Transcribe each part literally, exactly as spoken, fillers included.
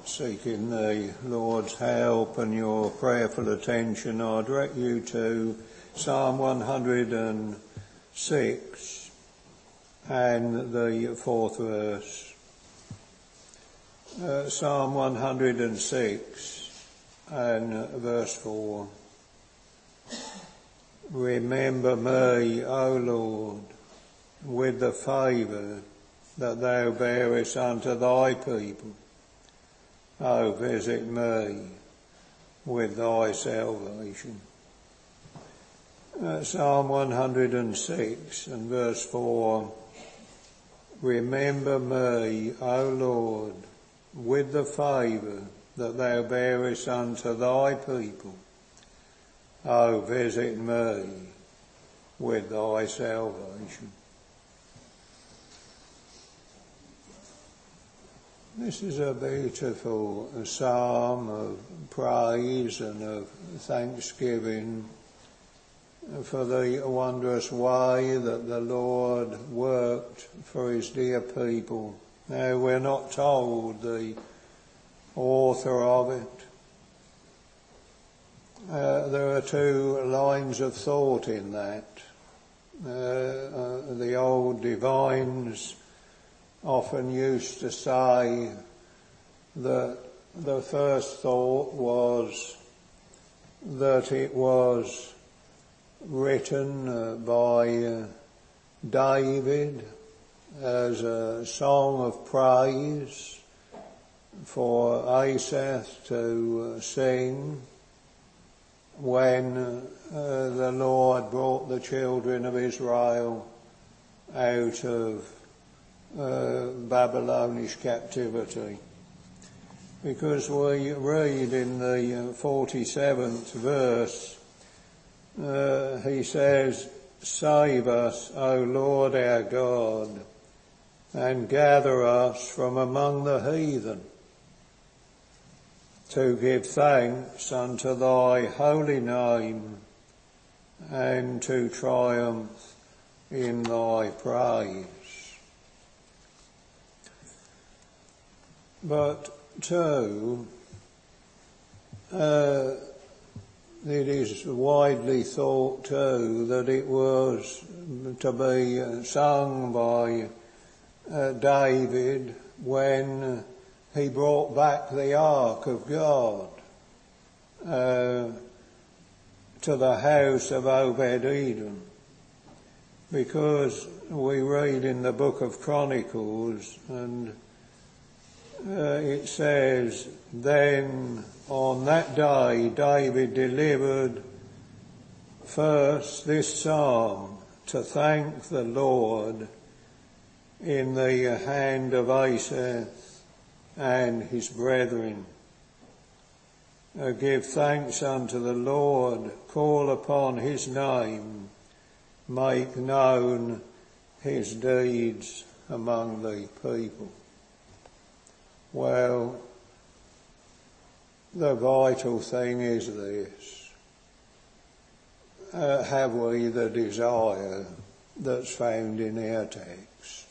seeking the Lord's help and your prayerful attention, I direct you to Psalm one hundred six and the fourth verse. Uh, Psalm one hundred six and verse four. Remember me, O Lord, with the favour that thou bearest unto thy people. O visit me with thy salvation. Uh, Psalm one hundred six and verse four. Remember me, O Lord, with the favour that thou bearest unto thy people. O visit me with thy salvation. This is a beautiful psalm of praise and of thanksgiving for the wondrous way that the Lord worked for his dear people. Now, we're not told the author of it. Uh, there are two lines of thought in that. Uh, uh, the old divines often used to say that the first thought was that it was written uh, by uh, David as a song of praise for Asaph to uh, sing when uh, the Lord brought the children of Israel out of uh, Babylonish captivity. Because we read in the forty-seventh verse, uh, he says, "Save us, O Lord our God, and gather us from among the heathen, to give thanks unto thy holy name, and to triumph in thy praise." But two, uh, it is widely thought too that it was to be sung by uh, David when he brought back the Ark of God uh, to the house of Obed-Edom, because we read in the book of Chronicles, and uh, it says, "Then on that day David delivered first this psalm to thank the Lord in the hand of Asaph and his brethren. Uh, give thanks unto the Lord, call upon his name, make known his deeds among the people." Well, the vital thing is this. Uh, have we the desire that's found in our text?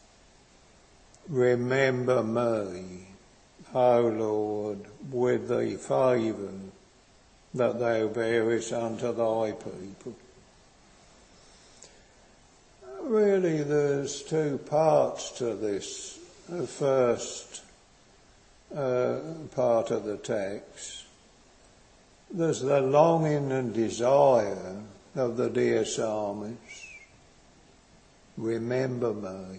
Remember me, O Lord, with the favour that thou bearest unto thy people. Really, there's two parts to this uh, first uh, part of the text. There's the longing and desire of the dear psalmist. Remember me.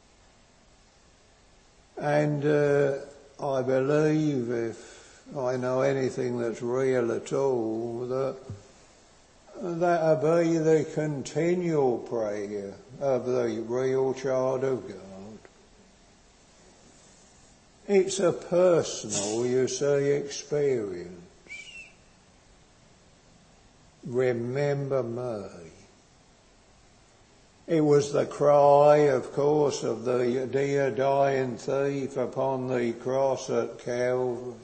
And uh, I believe, if I know anything that's real at all, that that'll be the continual prayer of the real child of God. It's a personal, you see, experience. Remember me. It was the cry, of course, of the dear dying thief upon the cross at Calvary,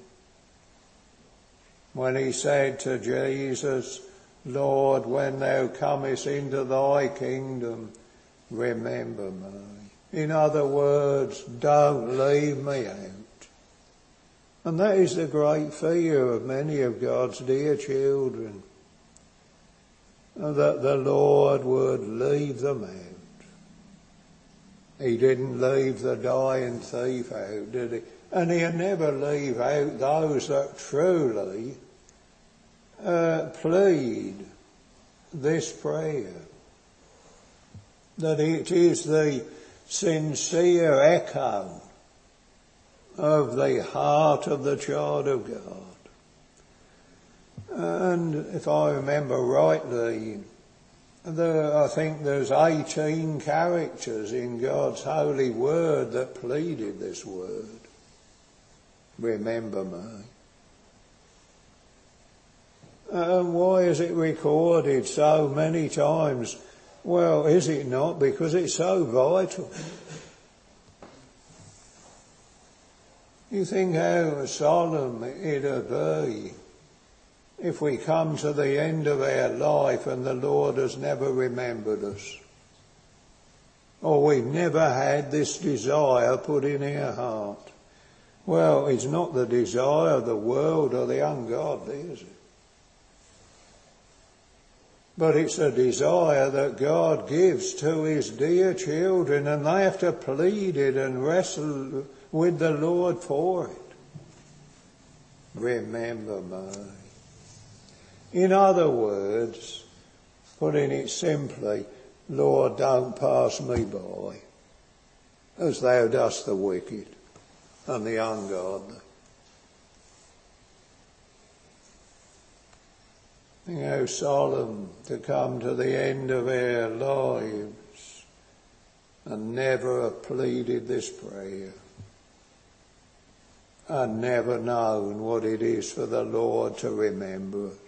when he said to Jesus, "Lord, when thou comest into thy kingdom, remember me." In other words, don't leave me out. And that is the great fear of many of God's dear children, that the Lord would leave them out. He didn't leave the dying thief out, did he? And he'll never leave out those that truly uh, plead this prayer. That it is the sincere echo of the heart of the child of God. And if I remember rightly, there, I think there's eighteen characters in God's holy word that pleaded this word. Remember me. And why is it recorded so many times? Well, is it not because it's so vital? You think how solemn it'd be if we come to the end of our life and the Lord has never remembered us. Or we've never had this desire put in our heart. Well, it's not the desire of the world or the ungodly, is it? But it's a desire that God gives to his dear children, and they have to plead it and wrestle with the Lord for it. Remember me. In other words, putting it simply, Lord, don't pass me by, as thou dost the wicked and the ungodly. Think how solemn to come to the end of our lives and never have pleaded this prayer and never known what it is for the Lord to remember us.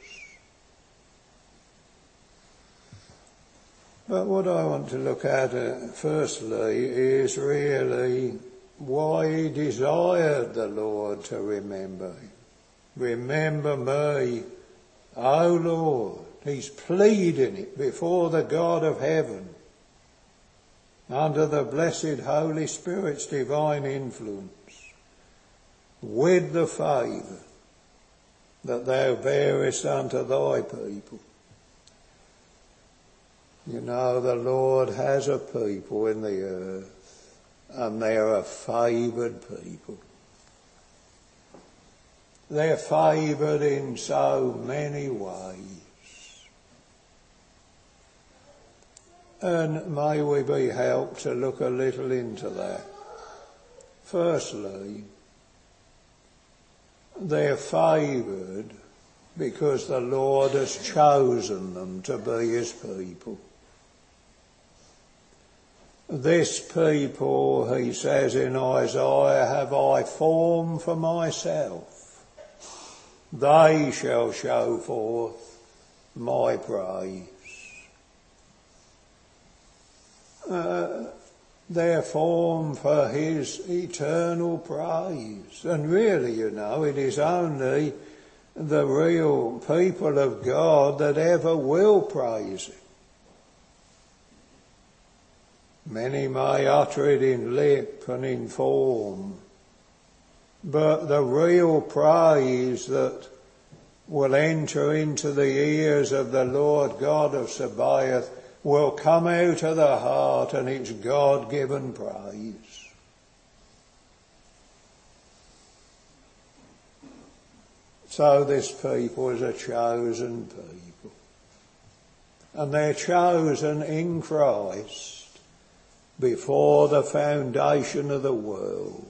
But what I want to look at uh, firstly is really why he desired the Lord to remember him. Remember me, O Lord. He's pleading it before the God of heaven, under the blessed Holy Spirit's divine influence, with the favour that thou bearest unto thy people. You know, the Lord has a people in the earth, and they're a favoured people. They're favoured in so many ways. And may we be helped to look a little into that. Firstly, they're favoured because the Lord has chosen them to be his people. This people, he says in Isaiah, have I formed for myself. They shall show forth my praise. Uh, they're formed for his eternal praise. And really, you know, it is only the real people of God that ever will praise him. Many may utter it in lip and in form, but the real praise that will enter into the ears of the Lord God of Sabaoth will come out of the heart, and it's God-given praise. So this people is a chosen people, and they're chosen in Christ before the foundation of the world.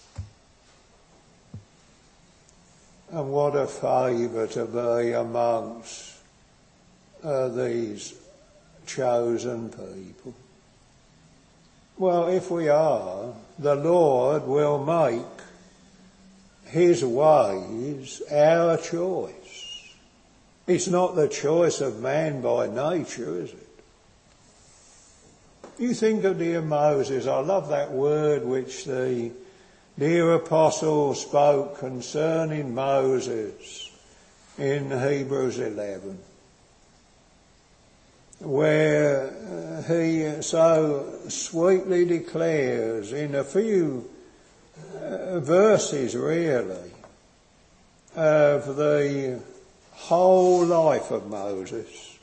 And what a favour to be amongst uh, these chosen people. Well, if we are, the Lord will make his ways our choice. It's not the choice of man by nature, is it? You think of dear Moses. I love that word which the dear apostle spoke concerning Moses in Hebrews eleven, where he so sweetly declares in a few uh, verses really of the whole life of Moses.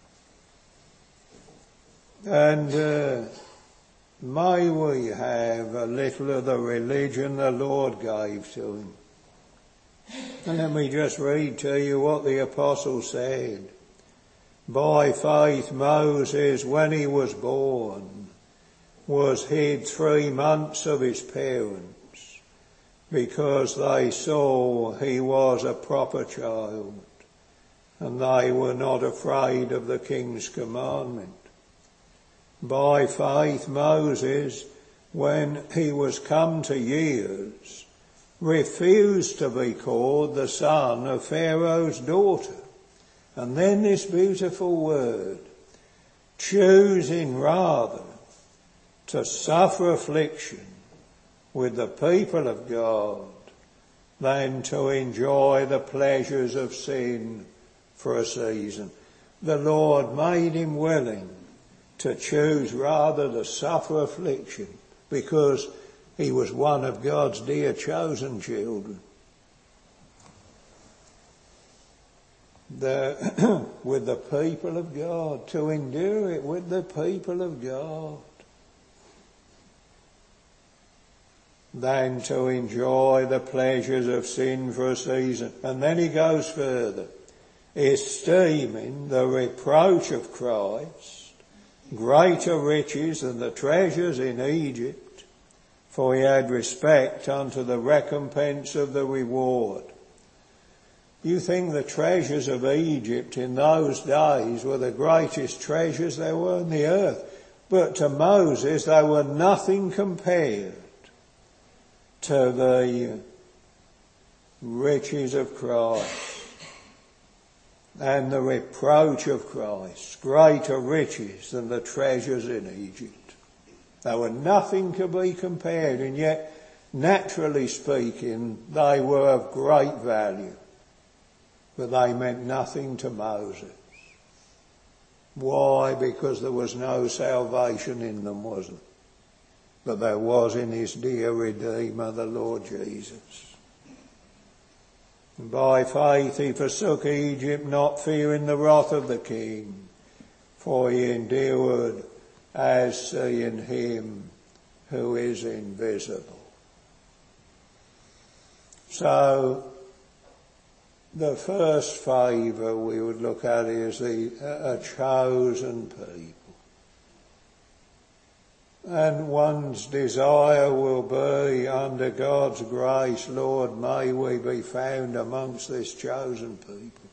And uh, may we have a little of the religion the Lord gave to him. And let me just read to you what the apostle said. By faith Moses, when he was born, was hid three months of his parents, because they saw he was a proper child, and they were not afraid of the king's commandment. By faith Moses, when he was come to years, refused to be called the son of Pharaoh's daughter. And then this beautiful word, choosing rather to suffer affliction with the people of God than to enjoy the pleasures of sin for a season. The Lord made him willing to choose rather to suffer affliction because he was one of God's dear chosen children. The, with the people of God, to endure it with the people of God, than to enjoy the pleasures of sin for a season. And then he goes further, esteeming the reproach of Christ greater riches than the treasures in Egypt, for he had respect unto the recompense of the reward. You think the treasures of Egypt in those days were the greatest treasures there were on the earth. But to Moses they were nothing compared to the riches of Christ and the reproach of Christ, greater riches than the treasures in Egypt. They were nothing to be compared, and yet, naturally speaking, they were of great value. But they meant nothing to Moses. Why? Because there was no salvation in them, was there? But there was in his dear Redeemer, the Lord Jesus. And by faith he forsook Egypt, not fearing the wrath of the king, for he endured as seeing him who is invisible. So, the first favour we would look at is the, a chosen people. And one's desire will be, under God's grace, Lord, may we be found amongst this chosen people.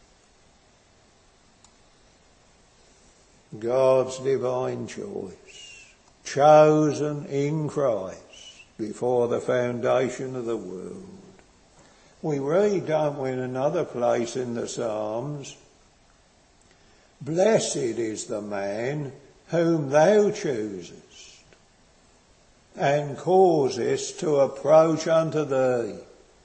God's divine choice, chosen in Christ before the foundation of the world. We read, don't we, in another place in the Psalms, blessed is the man whom thou choosest and causest to approach unto thee.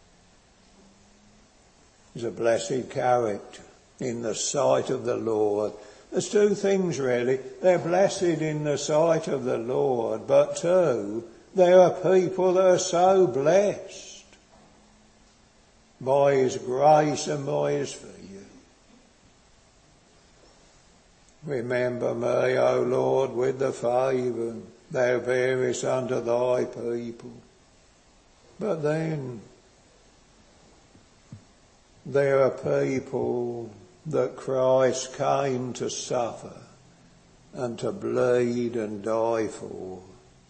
He's a blessed character in the sight of the Lord. There's two things really. They're blessed in the sight of the Lord, but two, there are people that are so blessed by his grace and by his favour. Remember me, O Lord, with the favour thou bearest unto thy people. But then there are people that Christ came to suffer and to bleed and die for.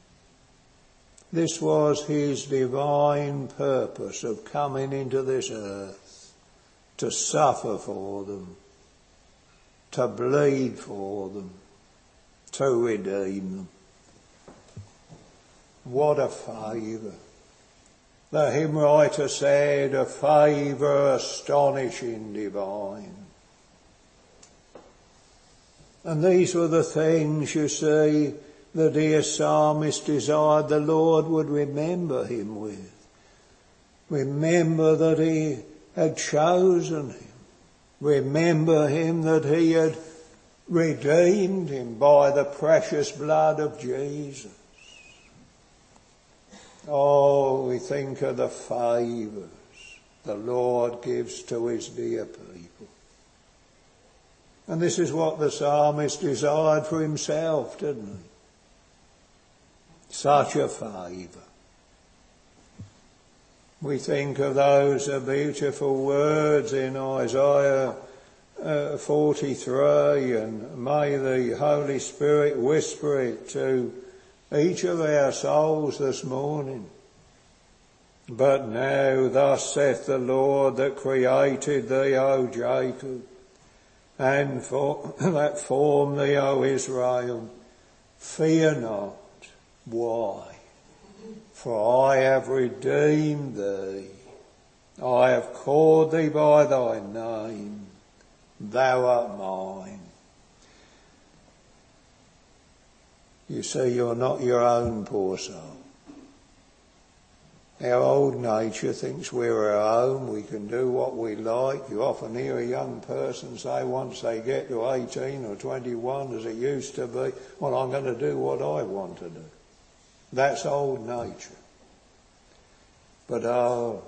This was his divine purpose of coming into this earth, to suffer for them, to bleed for them, to redeem them. What a favour. The hymn writer said, a favour astonishing divine. And these were the things, you see, the dear psalmist desired the Lord would remember him with. Remember that he had chosen him. Remember him that he had redeemed him by the precious blood of Jesus. Oh, we think of the favours the Lord gives to his dear people. And this is what the psalmist desired for himself, didn't he? Such a favour. We think of those beautiful words in Isaiah uh, forty-three, and may the Holy Spirit whisper it to each of our souls this morning. But now thus saith the Lord that created thee, O Jacob, and for, that formed thee, O Israel, fear not. Why? For I have redeemed thee. I have called thee by thy name. Thou art mine. You see, you're not your own, poor soul. Our old nature thinks we're our own, we can do what we like. You often hear a young person say once they get to eighteen or twenty-one, as it used to be, well, I'm going to do what I want to do. That's old nature. But oh,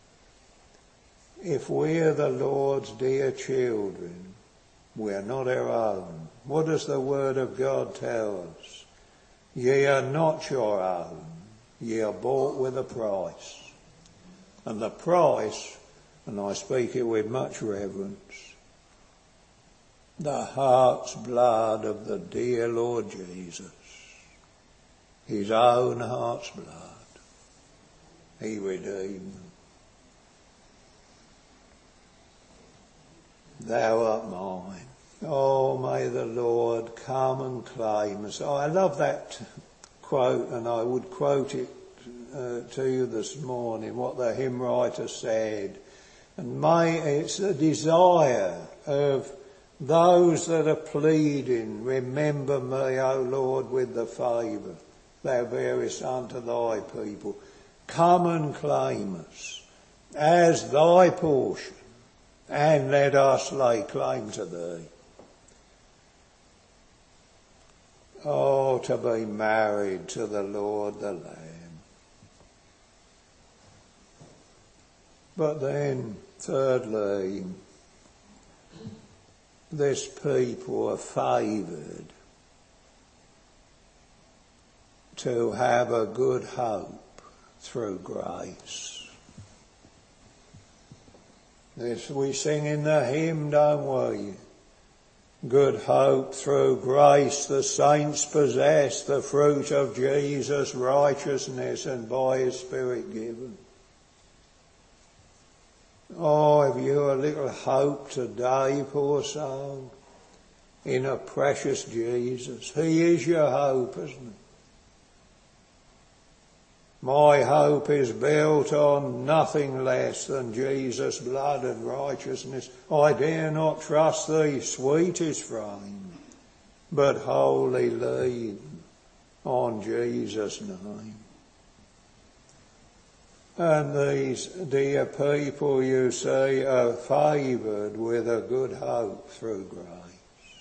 if we're the Lord's dear children, we're not our own. What does the Word of God tell us? Ye are not your own. Ye are bought with a price. And the price, and I speak it with much reverence, the heart's blood of the dear Lord Jesus. His own heart's blood. He redeemed them. Thou art mine. Oh, may the Lord come and claim us. Oh, I love that quote, and I would quote it uh, to you this morning, what the hymn writer said. And may it's a desire of those that are pleading, remember me, O Lord, with the favour thou bearest unto thy people. Come and claim us as thy portion, and let us lay claim to thee. Oh, to be married to the Lord the Lamb. But then, thirdly, this people are favoured to have a good hope through grace. This we sing in the hymn, don't we? Good hope through grace the saints possess, the fruit of Jesus' righteousness, and by his Spirit given. Oh, have you a little hope today, poor soul, in a precious Jesus? He is your hope, isn't he? My hope is built on nothing less than Jesus' blood and righteousness. I dare not trust thee, sweetest frame, but wholly lean on Jesus' name. And these dear people, you see, are favoured with a good hope through grace.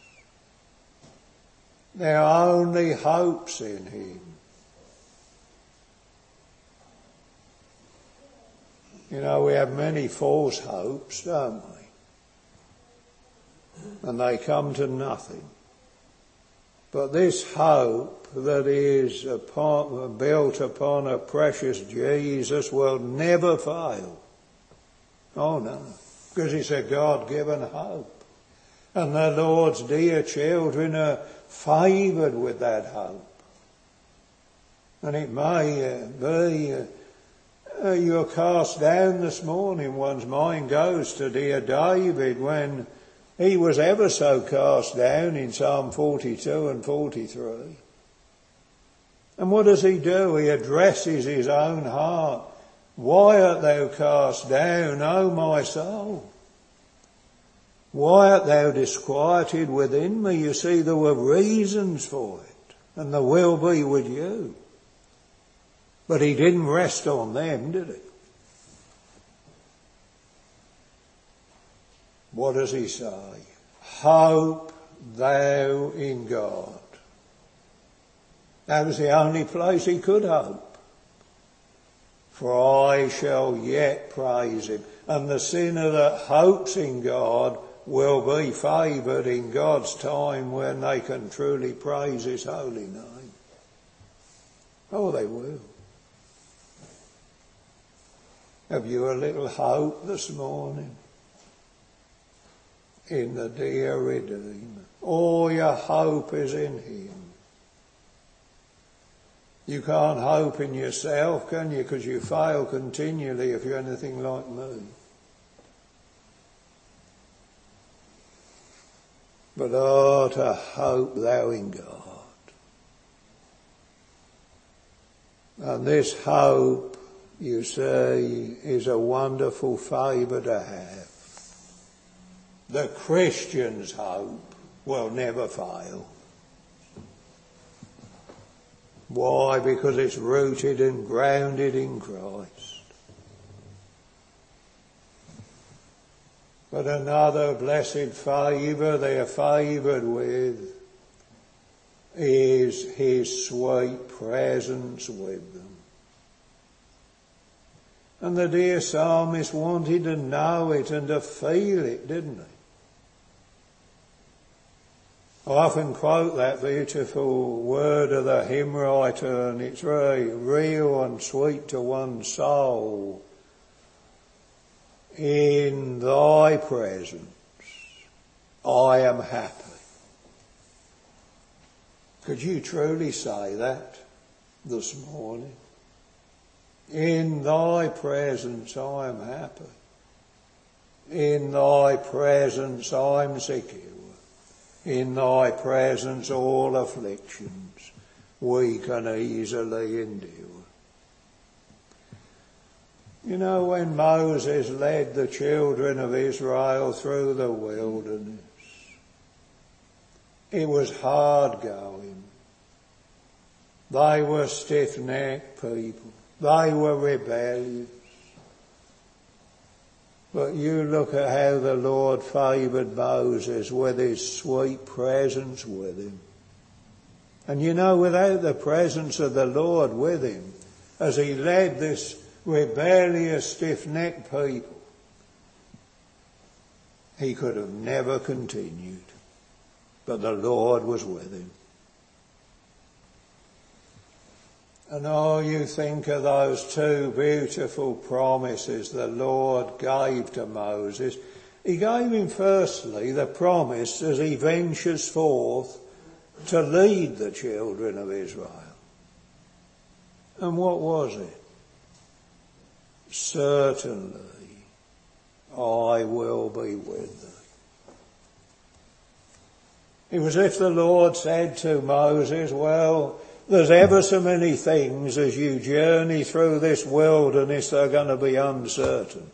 Their only hope's in him. You know, we have many false hopes, don't we? And they come to nothing. But this hope that is upon, built upon a precious Jesus will never fail. Oh no, because it's a God-given hope. And the Lord's dear children are favoured with that hope. And it may uh, be... Uh, Uh, you're cast down this morning. One's mind goes to dear David when he was ever so cast down in Psalm forty-two and forty-three. And what does he do? He addresses his own heart. Why art thou cast down, O my soul? Why art thou disquieted within me? You see, there were reasons for it, and there will be with you. But he didn't rest on them, did he? What does he say? Hope thou in God. That was the only place he could hope. for I shall yet praise him. And the sinner that hopes in God will be favoured in God's time when they can truly praise his holy name. Oh, they will. Have you a little hope this morning in the dear Redeemer? All your hope is in him. You can't hope in yourself, can you? Because you fail continually if you're anything like me. But oh, to hope thou in God. And this hope, you see, is a wonderful favour to have. The Christian's hope will never fail. Why? Because it's rooted and grounded in Christ. But another blessed favour they're favoured with is his sweet presence with them. And the dear psalmist wanted to know it and to feel it, didn't he? I often quote that beautiful word of the hymn writer, and it's very real and sweet to one's soul. In thy presence I am happy. Could you truly say that this morning? In thy presence I am happy. In thy presence I'm secure. In thy presence all afflictions we can easily endure. You know, when Moses led the children of Israel through the wilderness, it was hard going. They were stiff-necked people. They were rebellious. But you look at how the Lord favoured Moses with his sweet presence with him. And you know, without the presence of the Lord with him, as he led this rebellious, stiff-necked people, he could have never continued. But the Lord was with him. And oh, you think of those two beautiful promises the Lord gave to Moses. He gave him firstly the promise as he ventures forth to lead the children of Israel. And what was it? Certainly I will be with thee. It was as if the Lord said to Moses, well, there's ever so many things as you journey through this wilderness that are going to be uncertain.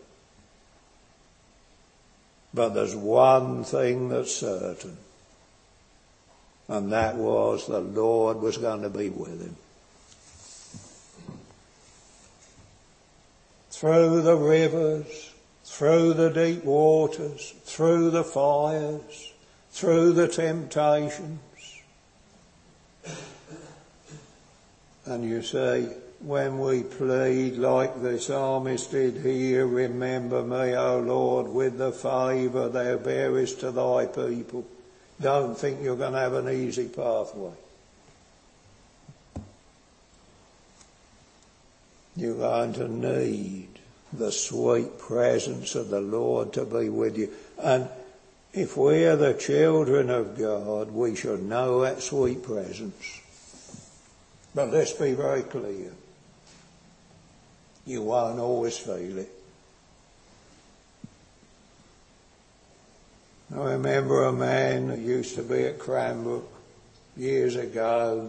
But there's one thing that's certain. And that was the Lord was going to be with him. Through the rivers, through the deep waters, through the fires, through the temptations. And you see, when we plead like the psalmist did here, remember me, O Lord, with the favour thou bearest to thy people. Don't think you're going to have an easy pathway. You're going to need the sweet presence of the Lord to be with you. And if we are the children of God, we should know that sweet presence. But let's be very clear. You won't always feel it. I remember a man that used to be at Cranbrook years ago.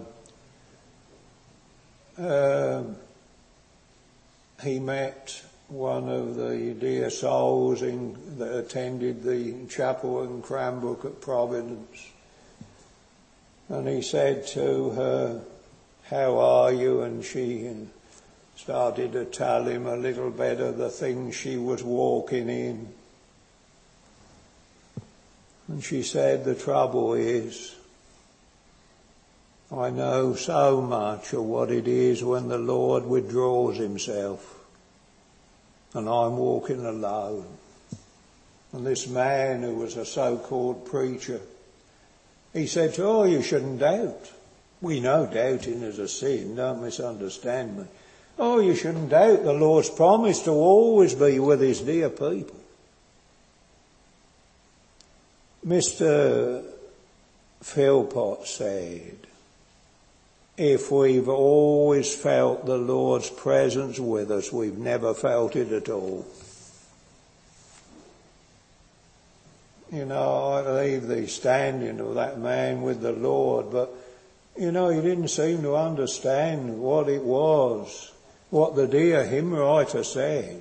Um, he met one of the dear souls in, that attended the chapel in Cranbrook at Providence. And he said to her, how are you? And she started to tell him a little bit of the things she was walking in. And she said, the trouble is, I know so much of what it is when the Lord withdraws himself. and I'm walking alone. And this man who was a so-called preacher, he said to her, oh, you shouldn't doubt. We know doubting is a sin, don't misunderstand me. Oh, you shouldn't doubt the Lord's promise to always be with his dear people. Mister Philpott said, if we've always felt the Lord's presence with us, we've never felt it at all. You know, I leave the standing of that man with the Lord, but, you know, he didn't seem to understand what it was, what the dear hymn writer said.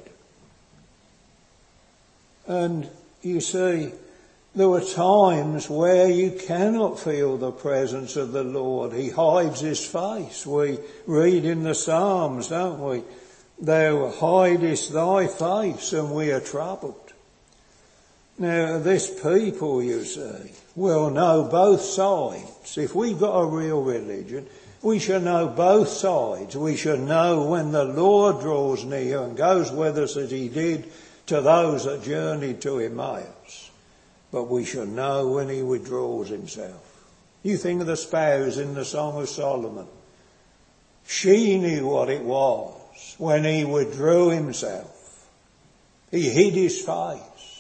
And, you see, there were times where you cannot feel the presence of the Lord. He hides his face. We read in the Psalms, don't we? Thou hidest thy face and we are troubled. Now, this people, you see, will know both sides. If we've got a real religion, we shall know both sides. We shall know when the Lord draws near and goes with us as he did to those that journeyed to Emmaus. But we shall know when he withdraws himself. You think of the spouse in the Song of Solomon. She knew what it was when he withdrew himself. He hid his face.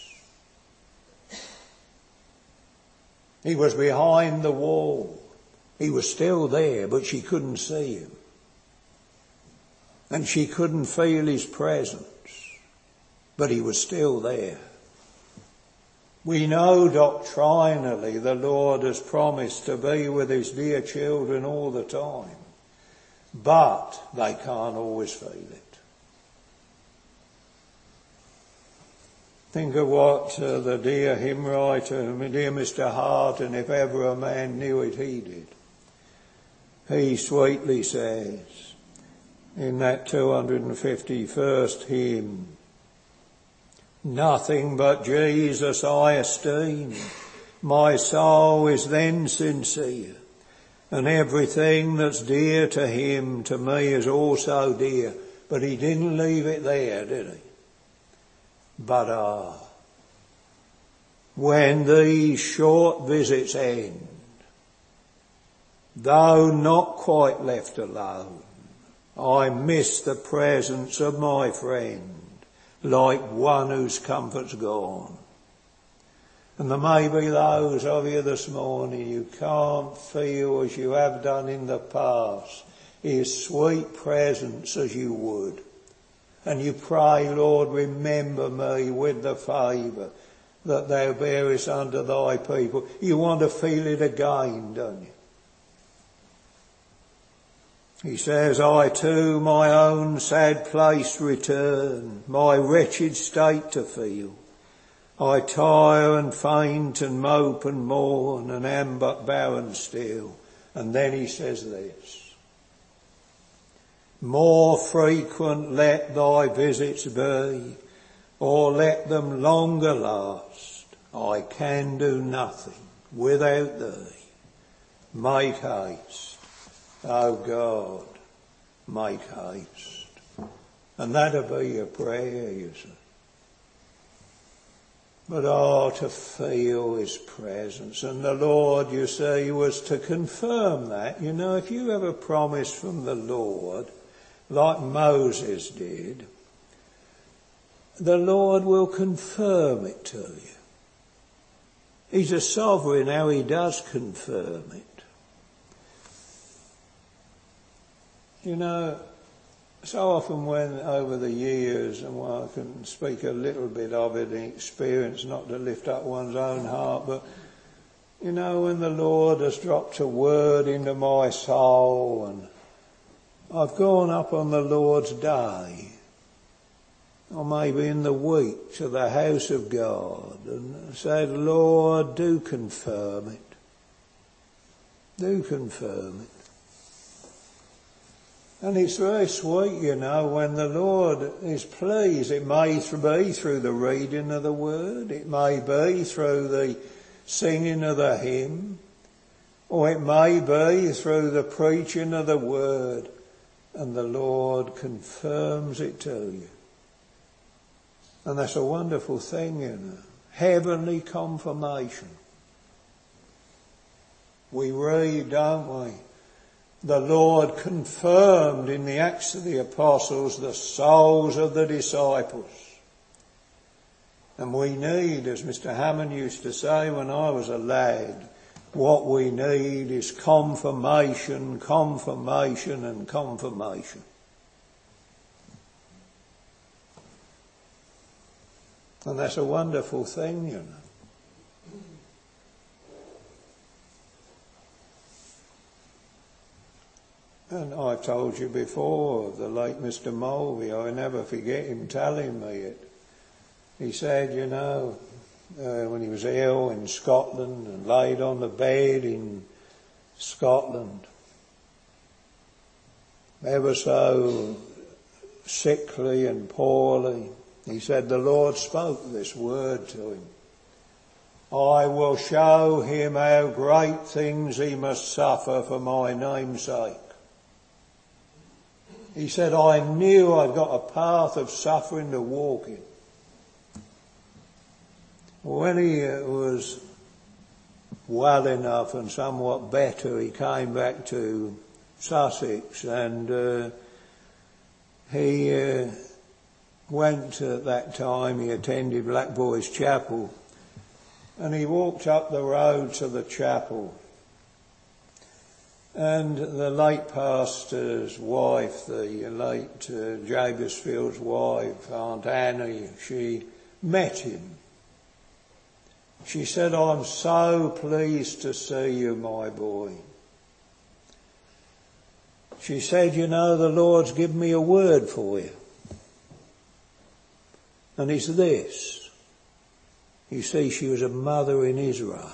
He was behind the wall. He was still there, but she couldn't see him. And she couldn't feel his presence, but he was still there. We know doctrinally the Lord has promised to be with his dear children all the time, but they can't always feel it. Think of what uh, the dear hymn writer, dear Mister Harton, if ever a man knew it, he did. He sweetly says in that two hundred fifty-first hymn, nothing but Jesus I esteem, my soul is then sincere, and everything that's dear to him to me is also dear. But he didn't leave it there, did he? But ah, when these short visits end, though not quite left alone, I miss the presence of my friend, like one whose comfort's gone. And there may be those of you this morning you can't feel as you have done in the past his sweet presence as you would. And you pray, Lord, remember me with the favour that thou bearest unto thy people. You want to feel it again, don't you? He says, I to my own sad place return, my wretched state to feel. I tire and faint and mope and mourn and am but barren still. And then he says this, more frequent let thy visits be, or let them longer last. I can do nothing without thee. Make haste, O God, make haste. And that'll be your prayer, you see. But oh, to feel his presence. And the Lord, you see, was to confirm that. You know, if you have a promise from the Lord, like Moses did, the Lord will confirm it to you. He's a sovereign how he does confirm it. You know, so often when over the years, and well, I can speak a little bit of it in experience, not to lift up one's own heart, but you know, when the Lord has dropped a word into my soul and I've gone up on the Lord's day, or maybe in the week, to the house of God and said, Lord, do confirm it. Do confirm it. And it's very sweet, you know, when the Lord is pleased. It may be through the reading of the word, it may be through the singing of the hymn, or it may be through the preaching of the word. And the Lord confirms it to you. And that's a wonderful thing, you know. Heavenly confirmation. We read, don't we? The Lord confirmed in the Acts of the Apostles the souls of the disciples. And we need, as Mister Hammond used to say when I was a lad, what we need is confirmation, confirmation and confirmation. And that's a wonderful thing, you know. And I've told you before of the late Mister Mulvey. I never forget him telling me it. He said, you know, uh, when he was ill in Scotland and laid on the bed in Scotland, ever so sickly and poorly, he said the Lord spoke this word to him. I will show him how great things he must suffer for my name's sake. He said, I knew I'd got a path of suffering to walk in. When he was well enough and somewhat better, he came back to Sussex and uh, he uh, went at that time, he attended Black Boys Chapel, and he walked up the road to the chapel. And the late pastor's wife, the late uh, Jabesfield's wife, Aunt Annie, she met him. She said, I'm so pleased to see you, my boy. She said, you know, the Lord's given me a word for you. And it's this. You see, she was a mother in Israel.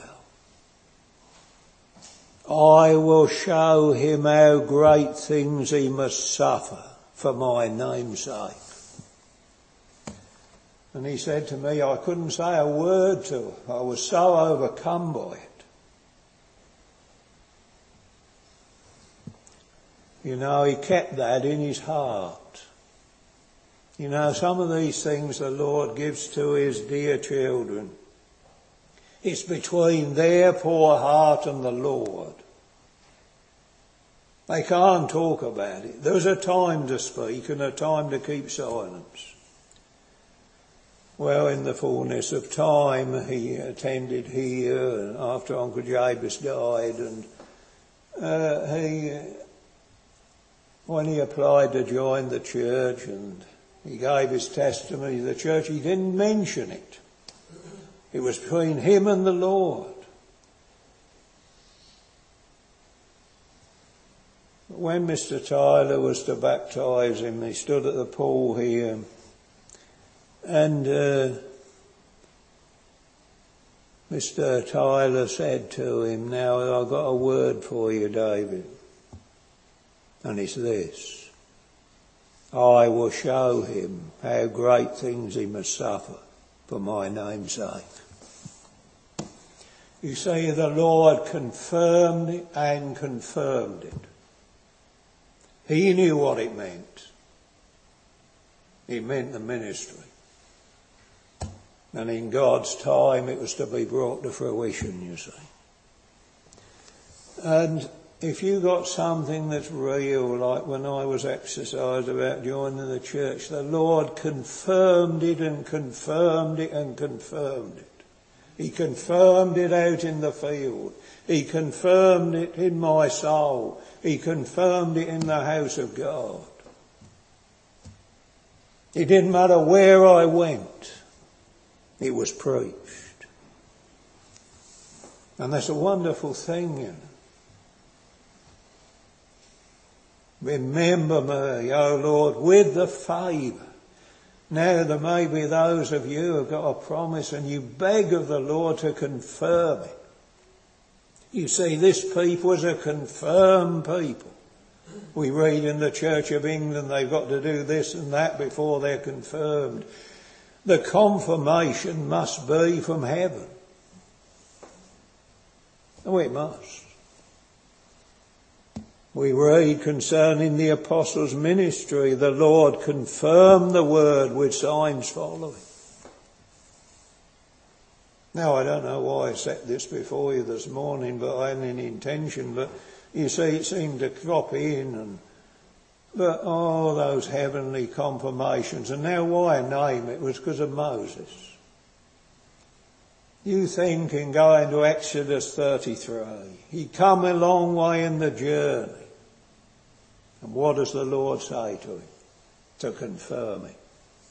I will show him how great things he must suffer for my name's sake. And he said to me, I couldn't say a word to her. I was so overcome by it. You know, he kept that in his heart. You know, some of these things the Lord gives to his dear children. It's between their poor heart and the Lord. They can't talk about it. There's a time to speak and a time to keep silence. Well, in the fullness of time, he attended here after Uncle Jabez died, and uh, he, when he applied to join the church and he gave his testimony to the church, he didn't mention it. It was between him and the Lord. But when Mister Tyler was to baptise him, he stood at the pool here, and uh, Mister Tyler said to him, now I've got a word for you, David. And it's this. I will show him how great things he must suffer for my name's sake. You see, the Lord confirmed it and confirmed it. He knew what it meant. It meant the ministry. And in God's time it was to be brought to fruition, you see. And if you got something that's real, like when I was exercised about joining the church, the Lord confirmed it and confirmed it and confirmed it. He confirmed it out in the field. He confirmed it in my soul. He confirmed it in the house of God. It didn't matter where I went. It was preached. And that's a wonderful thing, you know. Remember me, O Lord, with the favour. Now there may be those of you who have got a promise and you beg of the Lord to confirm it. You see, this people was a confirmed people. We read in the Church of England they've got to do this and that before they're confirmed. The confirmation must be from heaven. Oh, it must. We read concerning the apostles' ministry, the Lord confirmed the word with signs following. Now, I don't know why I set this before you this morning, but I hadn't any intention, but you see, it seemed to crop in, and but oh, those heavenly confirmations. And now why I name it was because of Moses. You think in going to Exodus thirty-three, he'd come a long way in the journey. And what does the Lord say to him to confirm it?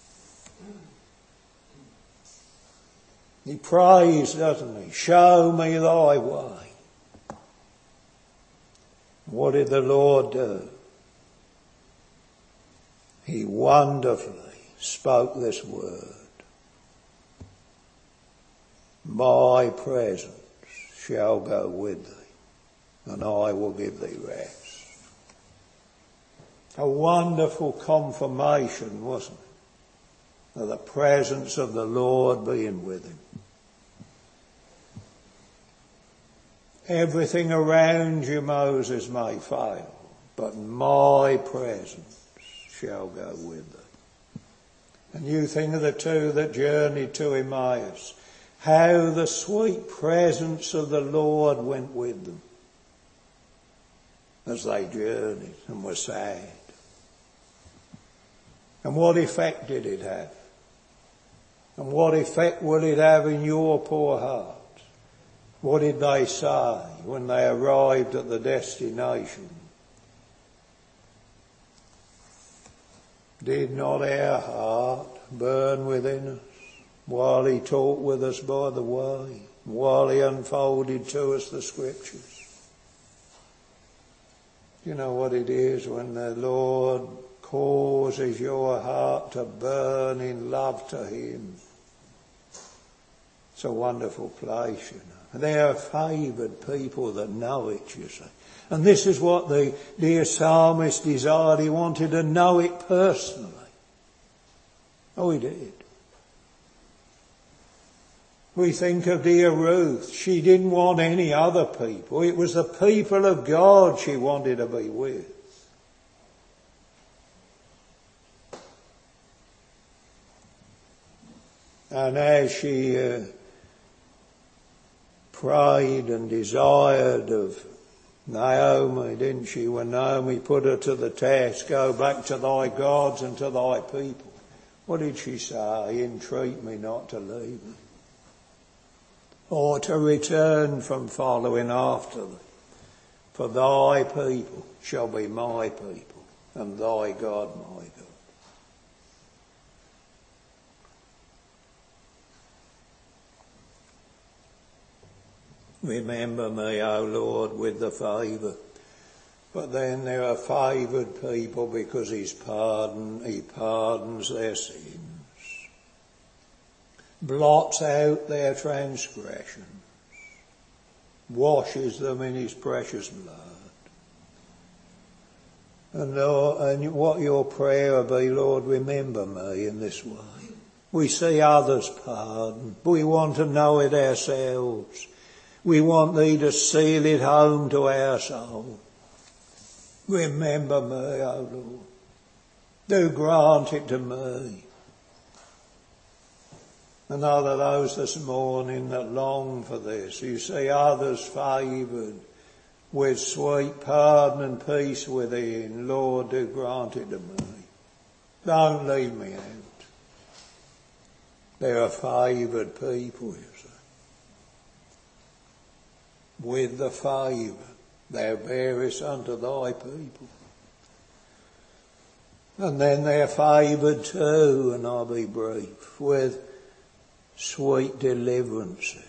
He prays, doesn't he? Show me thy way. What did the Lord do? He wonderfully spoke this word. My presence shall go with thee, and I will give thee rest. A wonderful confirmation, wasn't it, of the presence of the Lord being with him. Everything around you, Moses, may fail, but my presence shall go with thee. And you think of the two that journeyed to Emmaus, how the sweet presence of the Lord went with them as they journeyed and were sad. And what effect did it have? And what effect will it have in your poor heart? What did they say when they arrived at the destination? Did not our heart burn within us while he talked with us by the way, while he unfolded to us the scriptures? You know what it is when the Lord causes your heart to burn in love to him? It's a wonderful place, you know. They are favoured people that know it, you see. And this is what the dear psalmist desired. He wanted to know it personally. Oh, he did. We think of dear Ruth. She didn't want any other people. It was the people of God she wanted to be with. And as she uh, prayed and desired of Naomi, didn't she? When Naomi put her to the test, go back to thy gods and to thy people. What did she say? Entreat me not to leave me, or to return from following after thee. For thy people shall be my people, and thy God my God. Remember me, O Lord, with the favour. But then there are favoured people because he's pardoned, he pardons their sins, blots out their transgressions, washes them in his precious blood. And, Lord, and what your prayer will be, Lord, remember me in this way. We see others pardoned, but we want to know it ourselves. We want thee to seal it home to our soul. Remember me, O Lord. Do grant it to me. And are there those this morning that long for this? You see others favoured with sweet pardon and peace within. Lord, do grant it to me. Don't leave me out. There are favoured people, you see. With the favour thou bearest unto thy people. And then they're favoured too, and I'll be brief, with sweet deliverances.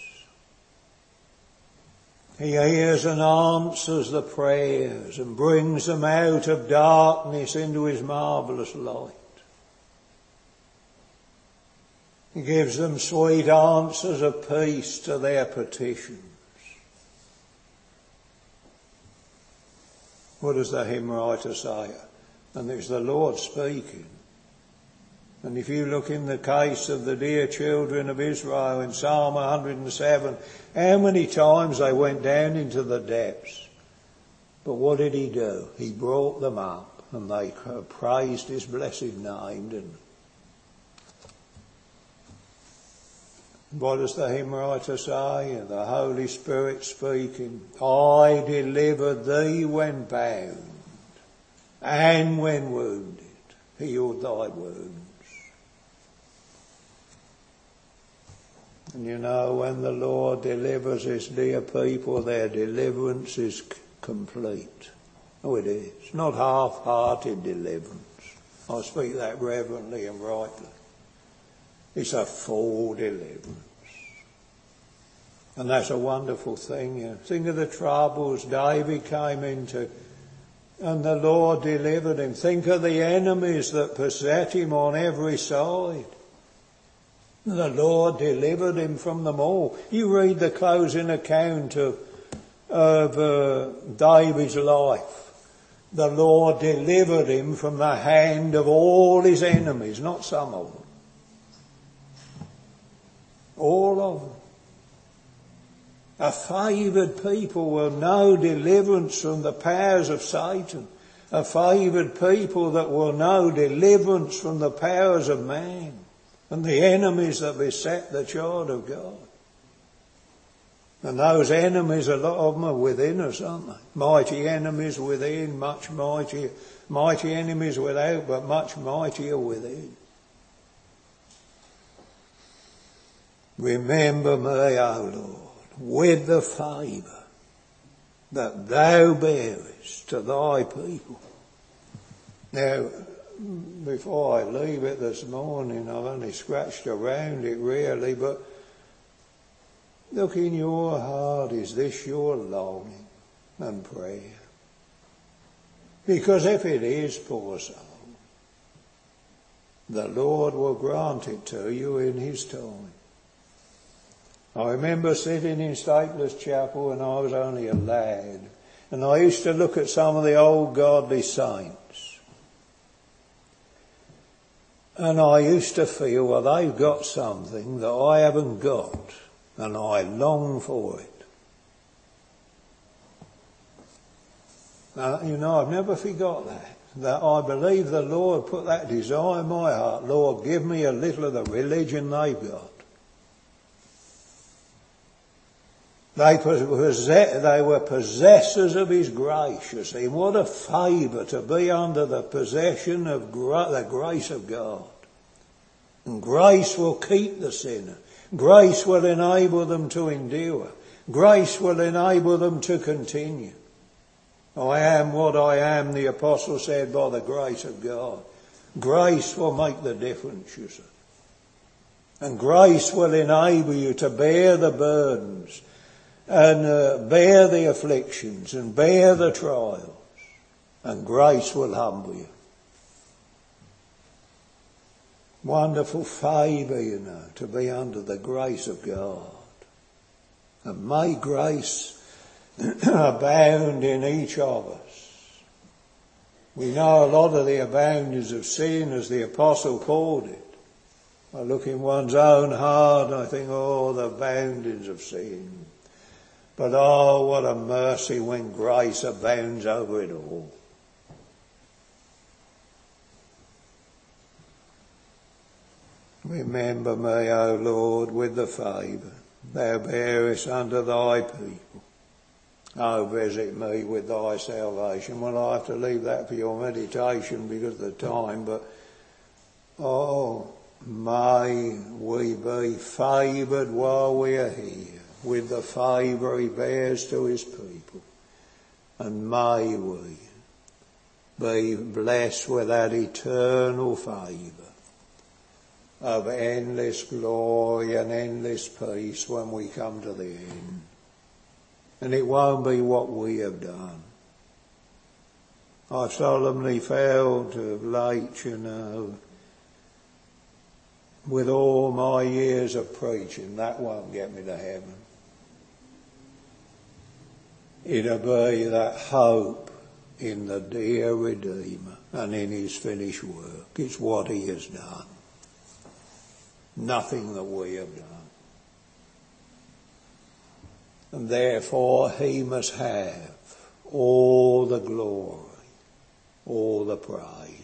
He hears and answers the prayers and brings them out of darkness into his marvellous light. He gives them sweet answers of peace to their petitions. What does the hymn writer say? And it's the Lord speaking. And if you look in the case of the dear children of Israel in Psalm one hundred and seven, how many times they went down into the depths. But what did he do? He brought them up and they praised his blessed name, didn't What does the hymn writer say? The Holy Spirit speaking, I delivered thee when bound, and when wounded, healed thy wounds. And you know, when the Lord delivers his dear people, their deliverance is c- complete. Oh, it is. It's not half-hearted deliverance. I speak that reverently and rightly. It's a full deliverance. And that's a wonderful thing. You know. Think of the troubles David came into, and the Lord delivered him. Think of the enemies that beset him on every side. The Lord delivered him from them all. You read the closing account of, of uh, David's life. The Lord delivered him from the hand of all his enemies, not some of them. All of them. A favoured people will know deliverance from the powers of Satan. A favoured people that will know deliverance from the powers of man and the enemies that beset the child of God. And those enemies, a lot of them are within us, aren't they? Mighty enemies within, much mighty, mighty enemies without, but much mightier within. Remember me, O Lord, with the favour that thou bearest to thy people. Now, before I leave it this morning, I've only scratched around it really, but look in your heart, is this your longing and prayer? Because if it is, poor soul, the Lord will grant it to you in his time. I remember sitting in Stapler's Chapel when I was only a lad, and I used to look at some of the old godly saints. And I used to feel, well, they've got something that I haven't got, and I long for it. Now, you know, I've never forgot that, that I believe the Lord put that desire in my heart. Lord, give me a little of the religion they've got. They, possess, they were possessors of his grace, you see. What a favour to be under the possession of gra- the grace of God. And grace will keep the sinner. Grace will enable them to endure. Grace will enable them to continue. I am what I am, the apostle said, by the grace of God. Grace will make the difference, you see. And grace will enable you to bear the burdens and uh, bear the afflictions and bear the trials, and grace will humble you. Wonderful favour, you know, to be under the grace of God. And may grace abound in each of us. We know a lot of the aboundings of sin, as the apostle called it. I look in one's own heart and I think, oh, the aboundings of sin. But oh, what a mercy when grace abounds over it all. Remember me, O Lord, with the favour thou bearest unto thy people. Oh, visit me with thy salvation. Well, I have to leave that for your meditation because of the time, but oh, may we be favoured while we are here with the favour he bears to his people. And may we be blessed with that eternal favour of endless glory and endless peace when we come to the end. And it won't be what we have done. I've solemnly felt of late, you know, with all my years of preaching, that won't get me to heaven. It'll be that hope in the dear Redeemer and in his finished work. It's what he has done. Nothing that we have done. And therefore he must have all the glory, all the praise.